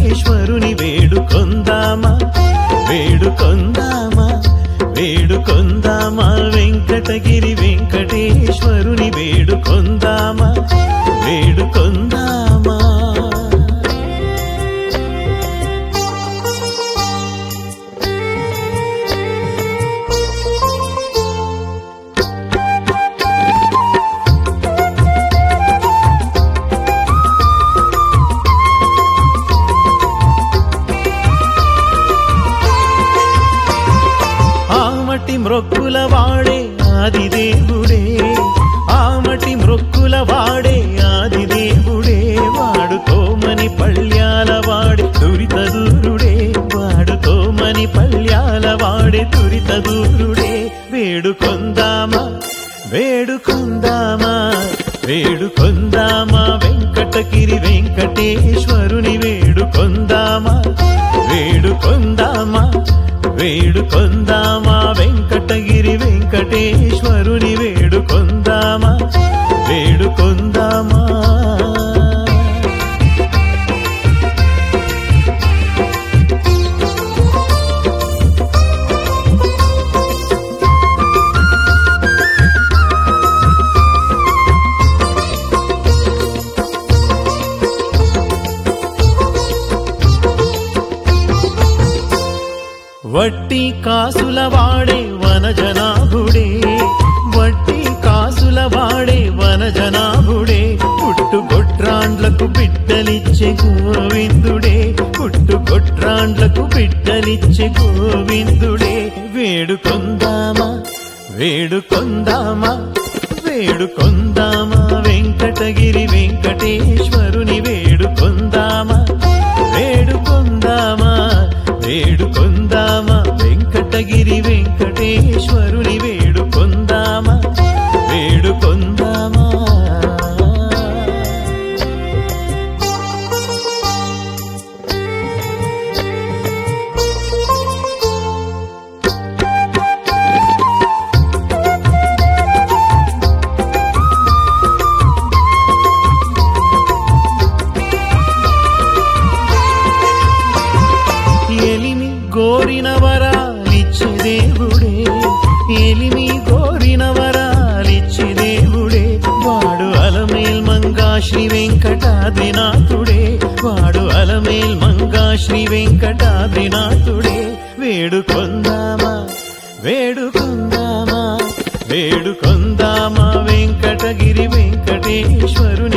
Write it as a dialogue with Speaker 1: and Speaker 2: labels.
Speaker 1: వెంకటేశ్వరుని వేడుకొందామా వేడుకొందామా వేడుకొందామా వెంకటగిరి వెంకటేశ్వరుని వేడుకొందామా వేడుకొందామా. ఆమటి మ్రొక్కుల వాడే ఆదిదేవుడే ఆమటి మ్రొక్కుల వాడే ఆదిదేవుడే వాడుకోమని పళ్ళ్యాల వాడే దురిత దూరుడే వాడుకోమని పళ్ళ్యాల వాడే దురిత దూరుడే వేడుకొందామా వేడుకొందామా వేడుకొందామా వెంకటగిరి వెంకటేశ్వరుని వేడుకొందామా వేడుకొందామా వేడుకొందామా వెంకటగిరి వెంకటేశ్వరుని వేడుకొందామా వేడుకొందామా. వట్టి కాసుల వాడే వనజనాభుడే వట్టి కాసుల వాడే వనజనాభుడే పుట్టుగొట్రాండ్లకు బిడ్డలిచ్చే గోవిందుడే పుట్టుగొట్రాండ్లకు బిడ్డలిచ్చే గోవిందుడే వేడుకొందామా వేడుకొందామా వేడుకొందామా వెంకటగిరి వెంకటేశ్వరుని వేడుకొందామా వేడుకొందామా వేడుకొందామా వెంకటగిరి వెంకటేశ్వరుని వేడుకొందామా వేడుకొందామా. ఎలిమి గోరిన వరాలిచ్చే దేవుడే ఎలిమి గోరిన వరాలిచ్చే దేవుడే వాడు అలమేల్ మంగా శ్రీ వెంకటాద్రినాథుడే వాడు అలమేల్ మంగా శ్రీ వెంకటాద్రినాథుడే వేడుకొందామా వేడుకొందామా వేడుకొందామా వెంకటగిరి వెంకటేశ్వరుని